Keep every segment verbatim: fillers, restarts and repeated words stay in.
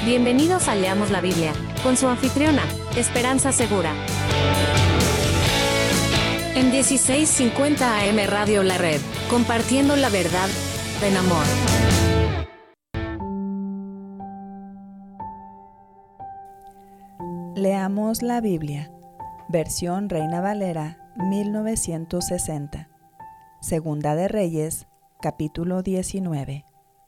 Bienvenidos a Leamos la Biblia, con su anfitriona, Esperanza Segura. En dieciséis cincuenta A M Radio La Red, compartiendo la verdad en amor. Leamos la Biblia, versión Reina Valera mil novecientos sesenta, Segunda de Reyes, capítulo diecinueve.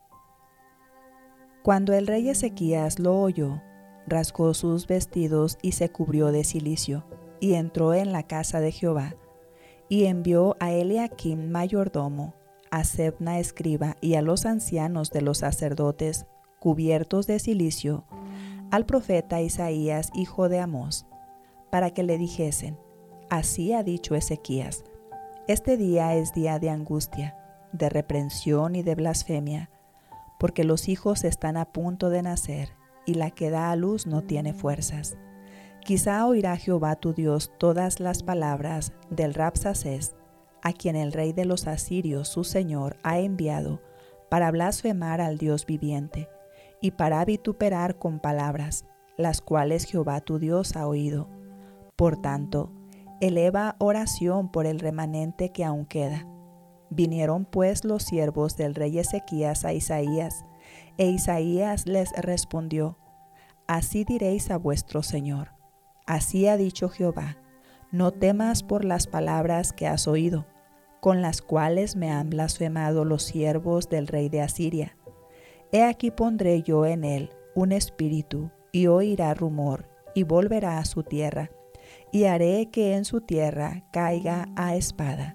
Cuando el rey Ezequías lo oyó, rasgó sus vestidos y se cubrió de cilicio, y entró en la casa de Jehová, y envió a Eliaquim mayordomo, a Sebna escriba y a los ancianos de los sacerdotes, cubiertos de cilicio, al profeta Isaías hijo de Amós, para que le dijesen: así ha dicho Ezequías, este día es día de angustia, de reprensión y de blasfemia, porque los hijos están a punto de nacer, y la que da a luz no tiene fuerzas. Quizá oirá Jehová tu Dios todas las palabras del Rabsacés, a quien el rey de los asirios, su señor, ha enviado para blasfemar al Dios viviente, y para vituperar con palabras, las cuales Jehová tu Dios ha oído. Por tanto, eleva oración por el remanente que aún queda. Vinieron pues los siervos del rey Ezequías a Isaías, e Isaías les respondió: así diréis a vuestro señor, así ha dicho Jehová, no temas por las palabras que has oído, con las cuales me han blasfemado los siervos del rey de Asiria. He aquí pondré yo en él un espíritu, y oirá rumor, y volverá a su tierra, y haré que en su tierra caiga a espada.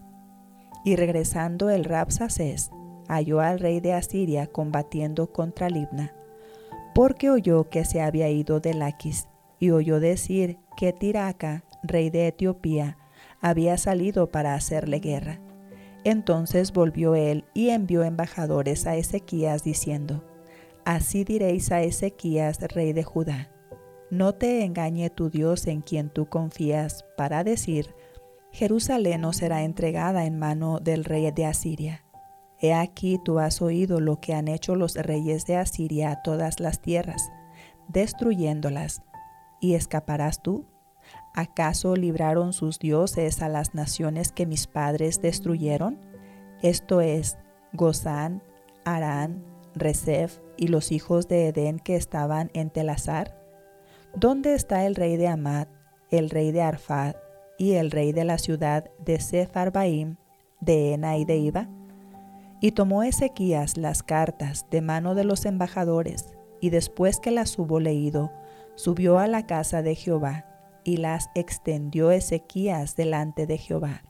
Y regresando el Rabsacés, halló al rey de Asiria combatiendo contra Libna, porque oyó que se había ido de Laquis, y oyó decir que Tiraca, rey de Etiopía, había salido para hacerle guerra. Entonces volvió él y envió embajadores a Ezequías diciendo: así diréis a Ezequías, rey de Judá, no te engañe tu Dios en quien tú confías, para decir: Jerusalén no será entregada en mano del rey de Asiria. He aquí tú has oído lo que han hecho los reyes de Asiria a todas las tierras, destruyéndolas. ¿Y escaparás tú? ¿Acaso libraron sus dioses a las naciones que mis padres destruyeron? Esto es, Gozán, Harán, Rezef y los hijos de Edén que estaban en Telasar. ¿Dónde está el rey de Amad, el rey de Arfad, y el rey de la ciudad de Sepharvaim, de Ena y de Iba? Y tomó Ezequías las cartas de mano de los embajadores, y después que las hubo leído, subió a la casa de Jehová, y las extendió Ezequías delante de Jehová.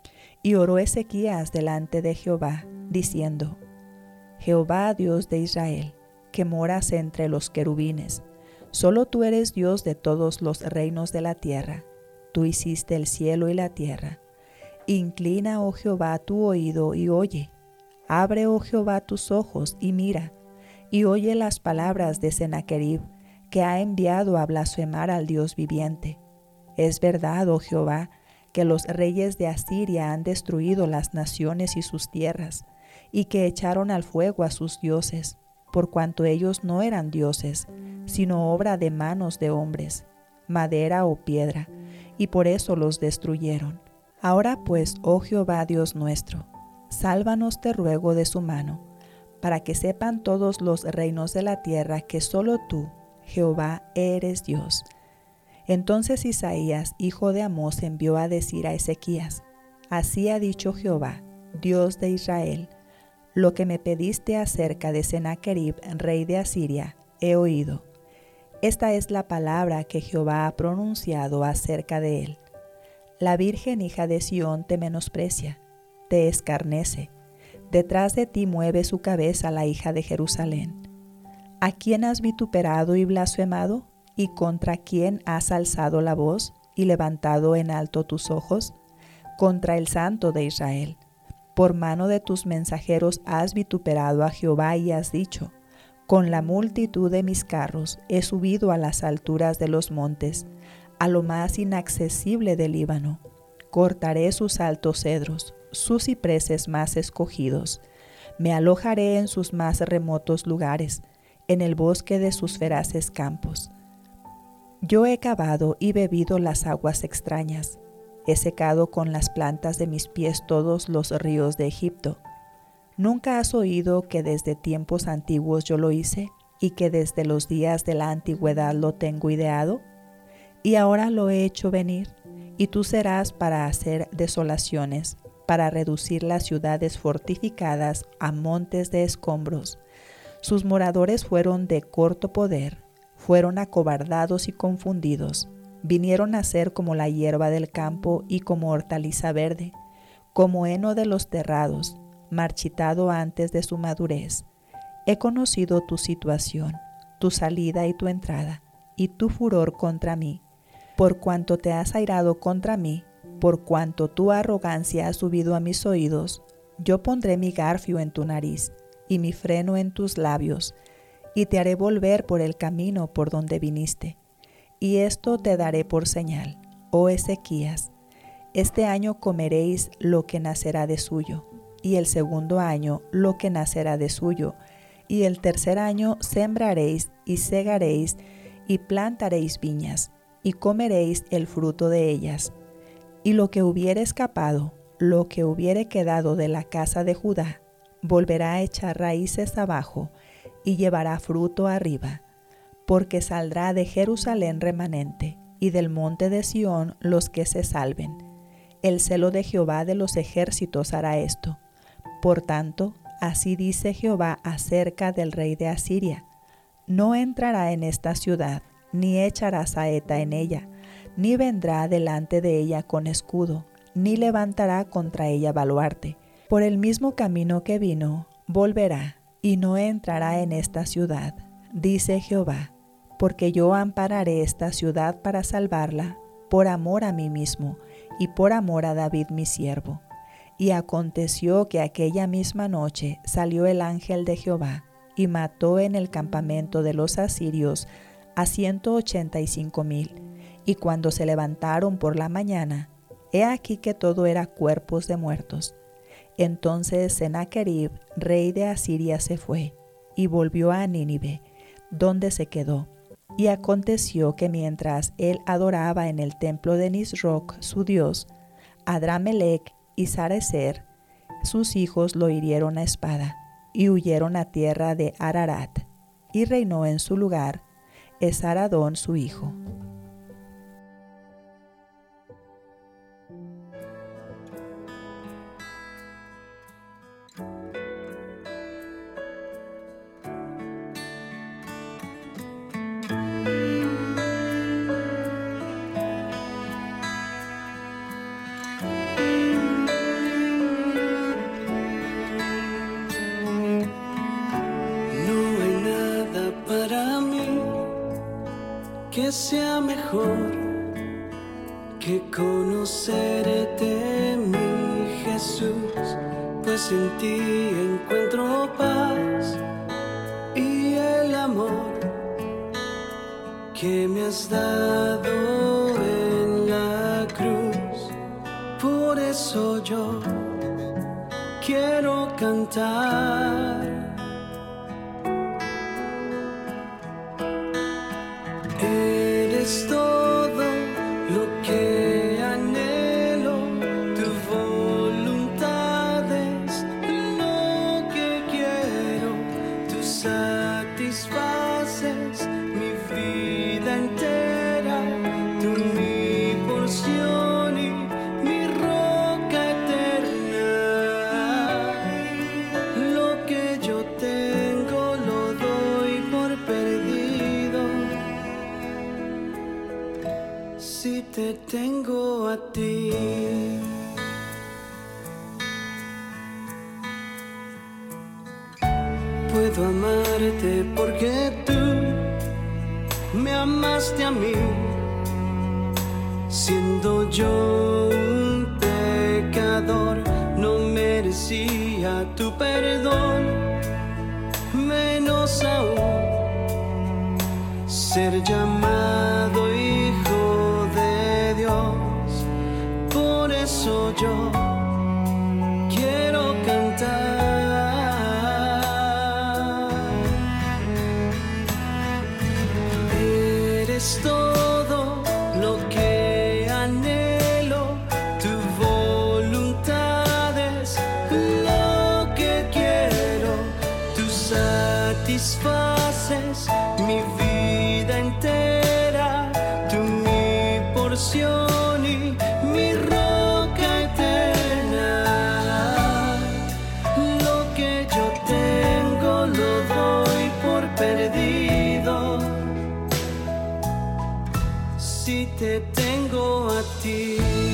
Y oró Ezequías delante de Jehová, diciendo: Jehová, Dios de Israel, que moras entre los querubines, solo tú eres Dios de todos los reinos de la tierra. Tú hiciste el cielo y la tierra. Inclina, oh Jehová, tu oído y oye. Abre, oh Jehová, tus ojos y mira, y oye las palabras de Sennacherib, que ha enviado a blasfemar al Dios viviente. Es verdad, oh Jehová, que los reyes de Asiria han destruido las naciones y sus tierras, y que echaron al fuego a sus dioses, por cuanto ellos no eran dioses, sino obra de manos de hombres, madera o piedra, y por eso los destruyeron. Ahora pues, oh Jehová Dios nuestro, sálvanos te ruego de su mano, para que sepan todos los reinos de la tierra que solo tú, Jehová, eres Dios. Entonces Isaías, hijo de Amós, envió a decir a Ezequías: así ha dicho Jehová, Dios de Israel, lo que me pediste acerca de Sennacherib, rey de Asiria, he oído. Esta es la palabra que Jehová ha pronunciado acerca de él. La Virgen hija de Sión te menosprecia, te escarnece. Detrás de ti mueve su cabeza la hija de Jerusalén. ¿A quién has vituperado y blasfemado? ¿Y contra quién has alzado la voz y levantado en alto tus ojos? Contra el Santo de Israel. Por mano de tus mensajeros has vituperado a Jehová y has dicho: con la multitud de mis carros he subido a las alturas de los montes, a lo más inaccesible del Líbano. Cortaré sus altos cedros, sus cipreses más escogidos. Me alojaré en sus más remotos lugares, en el bosque de sus feraces campos. Yo he cavado y bebido las aguas extrañas, he secado con las plantas de mis pies todos los ríos de Egipto. ¿Nunca has oído que desde tiempos antiguos yo lo hice y que desde los días de la antigüedad lo tengo ideado? Y ahora lo he hecho venir, y tú serás para hacer desolaciones, para reducir las ciudades fortificadas a montes de escombros. Sus moradores fueron de corto poder, fueron acobardados y confundidos, vinieron a ser como la hierba del campo y como hortaliza verde, como heno de los terrados, marchitado antes de su madurez. He conocido tu situación, tu salida y tu entrada, y tu furor contra mí. Por cuanto te has airado contra mí, por cuanto tu arrogancia ha subido a mis oídos, yo pondré mi garfio en tu nariz y mi freno en tus labios, y te haré volver por el camino por donde viniste. Y esto te daré por señal, oh Ezequías. Este año comeréis lo que nacerá de suyo, y el segundo año lo que nacerá de suyo, y el tercer año sembraréis y segaréis y plantaréis viñas, y comeréis el fruto de ellas. Y lo que hubiere escapado, lo que hubiere quedado de la casa de Judá, volverá a echar raíces abajo y llevará fruto arriba, porque saldrá de Jerusalén remanente, y del monte de Sión los que se salven. El celo de Jehová de los ejércitos hará esto. Por tanto, así dice Jehová acerca del rey de Asiria: no entrará en esta ciudad, ni echará saeta en ella, ni vendrá delante de ella con escudo, ni levantará contra ella baluarte. Por el mismo camino que vino, volverá, y no entrará en esta ciudad, dice Jehová, porque yo ampararé esta ciudad para salvarla, por amor a mí mismo, y por amor a David mi siervo. Y aconteció que aquella misma noche salió el ángel de Jehová, y mató en el campamento de los asirios a ciento ochenta y cinco mil, y cuando se levantaron por la mañana, he aquí que todo era cuerpos de muertos. Entonces Sennacherib, rey de Asiria, se fue, y volvió a Nínive, donde se quedó. Y aconteció que mientras él adoraba en el templo de Nisroch, su dios, Adramelech y Sarecer, sus hijos lo hirieron a espada, y huyeron a tierra de Ararat, y reinó en su lugar Esaradón su hijo. Que sea mejor que conocerte, mi Jesús, pues en ti encuentro paz y el amor que me has dado en la cruz. Por eso yo quiero cantar. Eres todo lo que anhelo, tu voluntad es lo que quiero, tú satisfaces mi vida entera, tú mi porción y mi roca eterna. Lo que yo tengo lo doy por perdido si te tengo a ti. Puedo amarte porque tú me amaste a mí, siendo yo un pecador, no merecía tu perdón, menos aún ser llamado hijo de Dios. Por eso yo quiero cantar. Eres todo lo que anhelo, tu voluntad es lo que quiero, tú satisfaces mi vida entera, tú mi porción y mi roca eterna. Lo que yo tengo lo doy por perdido, si te tengo a ti.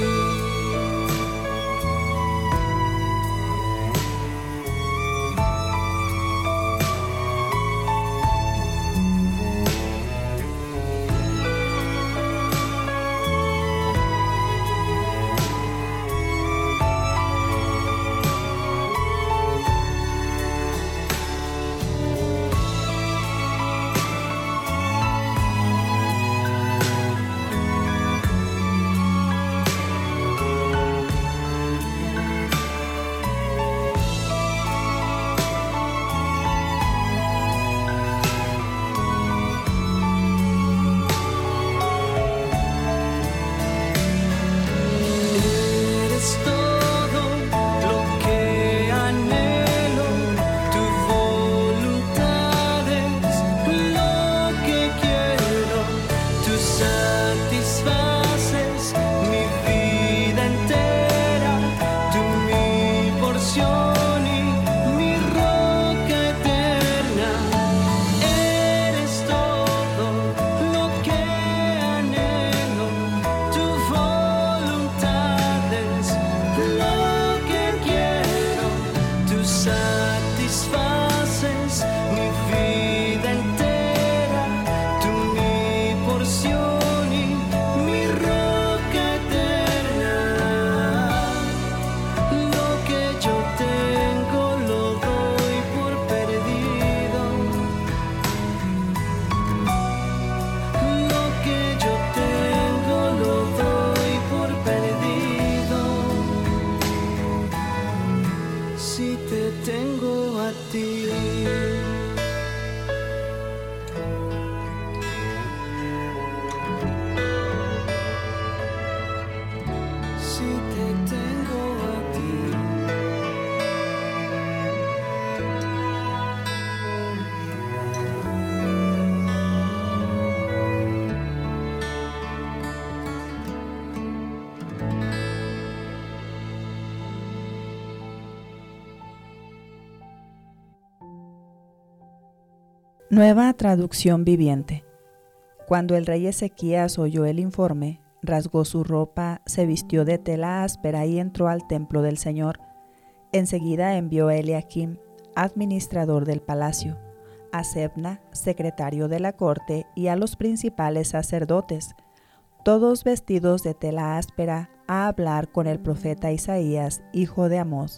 Nueva traducción viviente. Cuando el rey Ezequías oyó el informe, rasgó su ropa, se vistió de tela áspera y entró al templo del Señor. Enseguida envió a Eliakim, administrador del palacio, a Sebna, secretario de la corte, y a los principales sacerdotes, todos vestidos de tela áspera, a hablar con el profeta Isaías, hijo de Amós.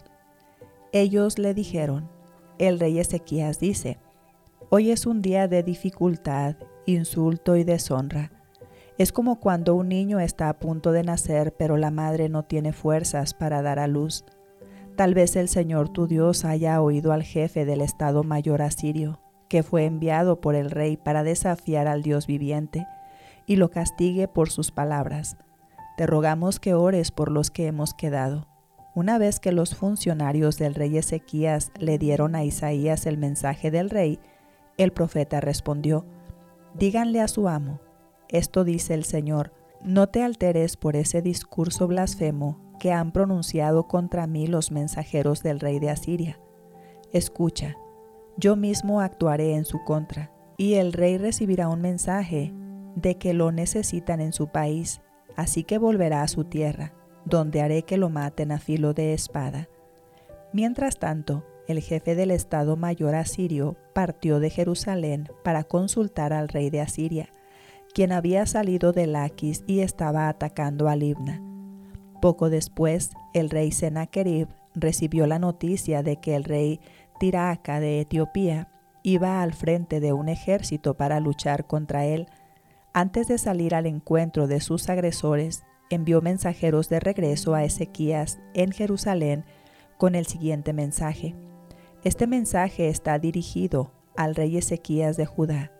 Ellos le dijeron: el rey Ezequías dice: hoy es un día de dificultad, insulto y deshonra. Es como cuando un niño está a punto de nacer, pero la madre no tiene fuerzas para dar a luz. Tal vez el Señor tu Dios haya oído al jefe del Estado Mayor asirio, que fue enviado por el rey para desafiar al Dios viviente, y lo castigue por sus palabras. Te rogamos que ores por los que hemos quedado. Una vez que los funcionarios del rey Ezequías le dieron a Isaías el mensaje del rey, el profeta respondió: díganle a su amo, esto dice el Señor, no te alteres por ese discurso blasfemo que han pronunciado contra mí los mensajeros del rey de Asiria. Escucha, yo mismo actuaré en su contra, y el rey recibirá un mensaje de que lo necesitan en su país, así que volverá a su tierra, donde haré que lo maten a filo de espada. Mientras tanto, el jefe del Estado Mayor asirio partió de Jerusalén para consultar al rey de Asiria, quien había salido de Laquis y estaba atacando a Libna. Poco después, el rey Sennacherib recibió la noticia de que el rey Tirhaka de Etiopía iba al frente de un ejército para luchar contra él. Antes de salir al encuentro de sus agresores, envió mensajeros de regreso a Ezequías en Jerusalén con el siguiente mensaje. Este mensaje está dirigido al rey Ezequías de Judá.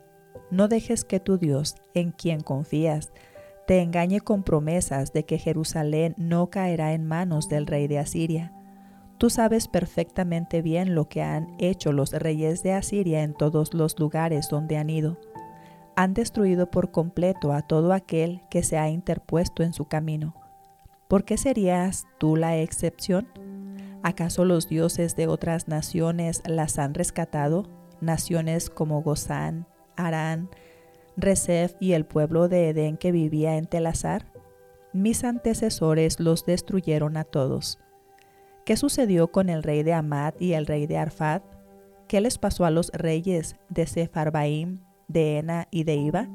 no dejes que tu Dios, en quien confías, te engañe con promesas de que Jerusalén no caerá en manos del rey de Asiria. Tú sabes perfectamente bien lo que han hecho los reyes de Asiria en todos los lugares donde han ido. Han destruido por completo a todo aquel que se ha interpuesto en su camino. ¿Por qué serías tú la excepción? ¿Acaso los dioses de otras naciones las han rescatado? Naciones como Gozán, Harán, Rezef y el pueblo de Edén que vivía en Telasar. Mis antecesores los destruyeron a todos. ¿Qué sucedió con el rey de Amad y el rey de Arfad? ¿Qué les pasó a los reyes de Sepharvaim, de Ena y de Iva?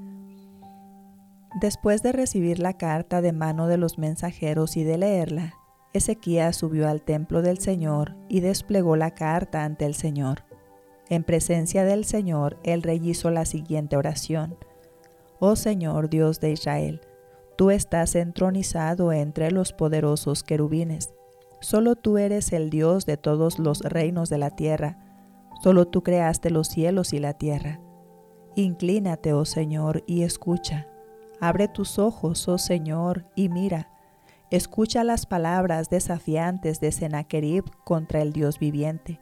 Después de recibir la carta de mano de los mensajeros y de leerla, Ezequías subió al templo del Señor y desplegó la carta ante el Señor. En presencia del Señor, el rey hizo la siguiente oración: Oh Señor, Dios de Israel, tú estás entronizado entre los poderosos querubines. Solo tú eres el Dios de todos los reinos de la tierra. Solo tú creaste los cielos y la tierra. Inclínate, oh Señor, y escucha. Abre tus ojos, oh Señor, y mira. Escucha las palabras desafiantes de Sennacherib contra el Dios viviente.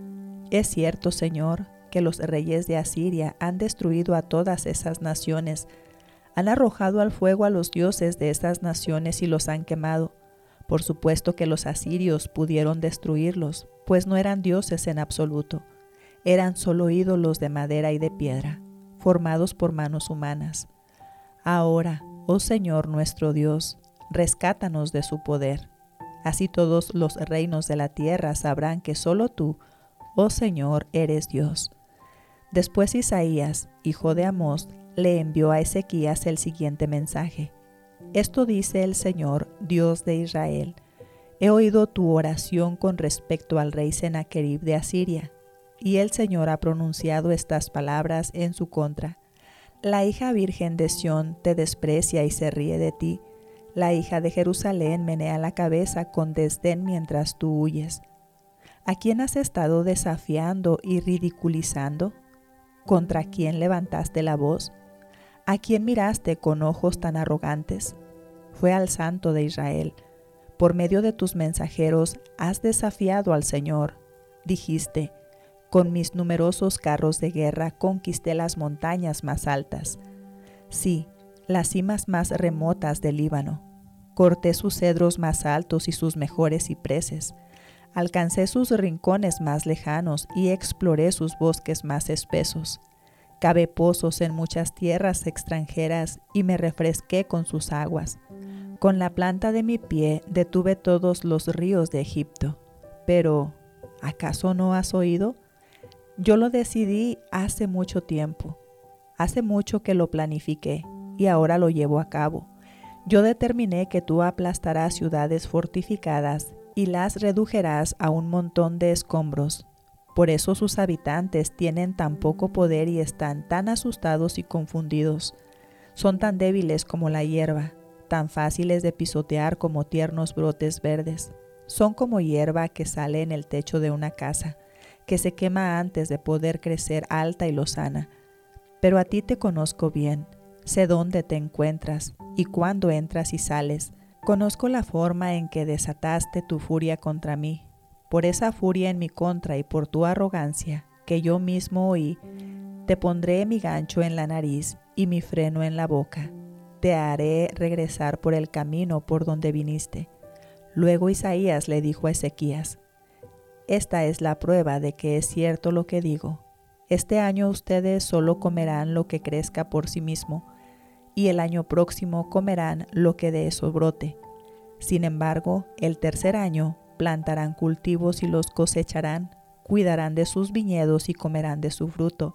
Es cierto, Señor, que los reyes de Asiria han destruido a todas esas naciones. Han arrojado al fuego a los dioses de esas naciones y los han quemado. Por supuesto que los asirios pudieron destruirlos, pues no eran dioses en absoluto. Eran solo ídolos de madera y de piedra, formados por manos humanas. Ahora, oh Señor nuestro Dios, rescátanos de su poder. Así todos los reinos de la tierra sabrán que solo tú, oh Señor, eres Dios. Después Isaías, hijo de Amós, le envió a Ezequías el siguiente mensaje. Esto dice el Señor, Dios de Israel: He oído tu oración con respecto al rey Sennacherib de Asiria, y el Señor ha pronunciado estas palabras en su contra. La hija virgen de Sión te desprecia y se ríe de ti. La hija de Jerusalén menea la cabeza con desdén mientras tú huyes. ¿A quién has estado desafiando y ridiculizando? ¿Contra quién levantaste la voz? ¿A quién miraste con ojos tan arrogantes? Fue al Santo de Israel. Por medio de tus mensajeros has desafiado al Señor. Dijiste: Con mis numerosos carros de guerra conquisté las montañas más altas. Sí, las cimas más remotas del Líbano. Corté sus cedros más altos y sus mejores cipreses. Alcancé sus rincones más lejanos y exploré sus bosques más espesos. Cavé pozos en muchas tierras extranjeras y me refresqué con sus aguas. Con la planta de mi pie detuve todos los ríos de Egipto. Pero, ¿acaso no has oído? Yo lo decidí hace mucho tiempo. Hace mucho que lo planifiqué y ahora lo llevo a cabo. Yo determiné que tú aplastarás ciudades fortificadas y las redujerás a un montón de escombros. Por eso sus habitantes tienen tan poco poder y están tan asustados y confundidos. Son tan débiles como la hierba, tan fáciles de pisotear como tiernos brotes verdes. Son como hierba que sale en el techo de una casa, que se quema antes de poder crecer alta y lozana. Pero a ti te conozco bien, sé dónde te encuentras y cuándo entras y sales. Conozco la forma en que desataste tu furia contra mí. Por esa furia en mi contra y por tu arrogancia, que yo mismo oí, te pondré mi gancho en la nariz y mi freno en la boca. Te haré regresar por el camino por donde viniste. Luego Isaías le dijo a Ezequías: Esta es la prueba de que es cierto lo que digo. Este año ustedes solo comerán lo que crezca por sí mismo, y el año próximo comerán lo que de eso brote. Sin embargo, el tercer año plantarán cultivos y los cosecharán, cuidarán de sus viñedos y comerán de su fruto.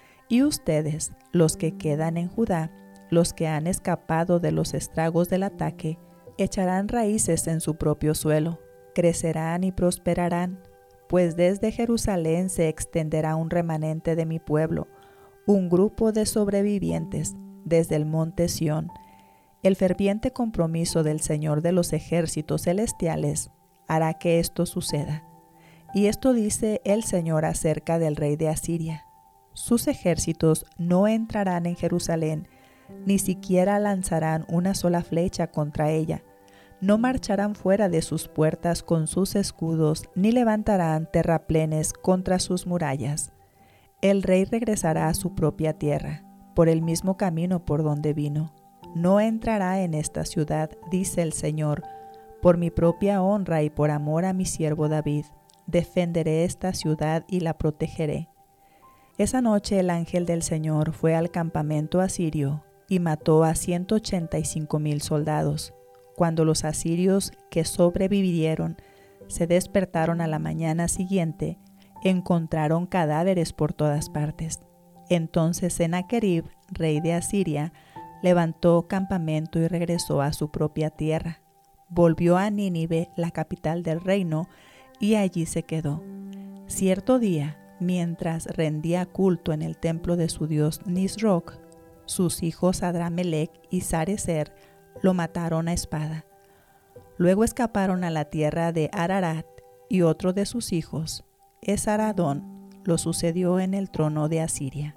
Y ustedes, los que quedan en Judá, los que han escapado de los estragos del ataque, echarán raíces en su propio suelo, crecerán y prosperarán, pues desde Jerusalén se extenderá un remanente de mi pueblo, un grupo de sobrevivientes desde el monte Sión. El ferviente compromiso del Señor de los ejércitos celestiales hará que esto suceda. Y esto dice el Señor acerca del rey de Asiria: Sus ejércitos no entrarán en Jerusalén, ni siquiera lanzarán una sola flecha contra ella. No marcharán fuera de sus puertas con sus escudos, ni levantarán terraplenes contra sus murallas. El rey regresará a su propia tierra, por el mismo camino por donde vino. No entrará en esta ciudad, dice el Señor, por mi propia honra y por amor a mi siervo David. Defenderé esta ciudad y la protegeré. Esa noche el ángel del Señor fue al campamento asirio y mató a ciento ochenta y cinco mil soldados. Cuando los asirios que sobrevivieron se despertaron a la mañana siguiente, encontraron cadáveres por todas partes. Entonces Sennacherib, rey de Asiria, levantó campamento y regresó a su propia tierra. Volvió a Nínive, la capital del reino, y allí se quedó. Cierto día, mientras rendía culto en el templo de su dios Nisroch, sus hijos Adramelech y Sarecer lo mataron a espada. Luego escaparon a la tierra de Ararat, y otro de sus hijos, Esaradón, lo sucedió en el trono de Asiria.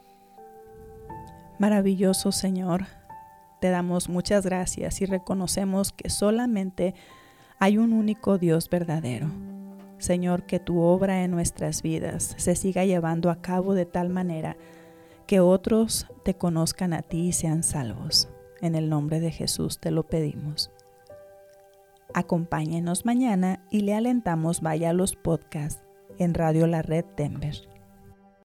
Maravilloso Señor, te damos muchas gracias y reconocemos que solamente hay un único Dios verdadero. Señor, que tu obra en nuestras vidas se siga llevando a cabo de tal manera que otros te conozcan a ti y sean salvos. En el nombre de Jesús te lo pedimos. Acompáñenos mañana y le alentamos vaya a los podcasts en Radio La Red Denver.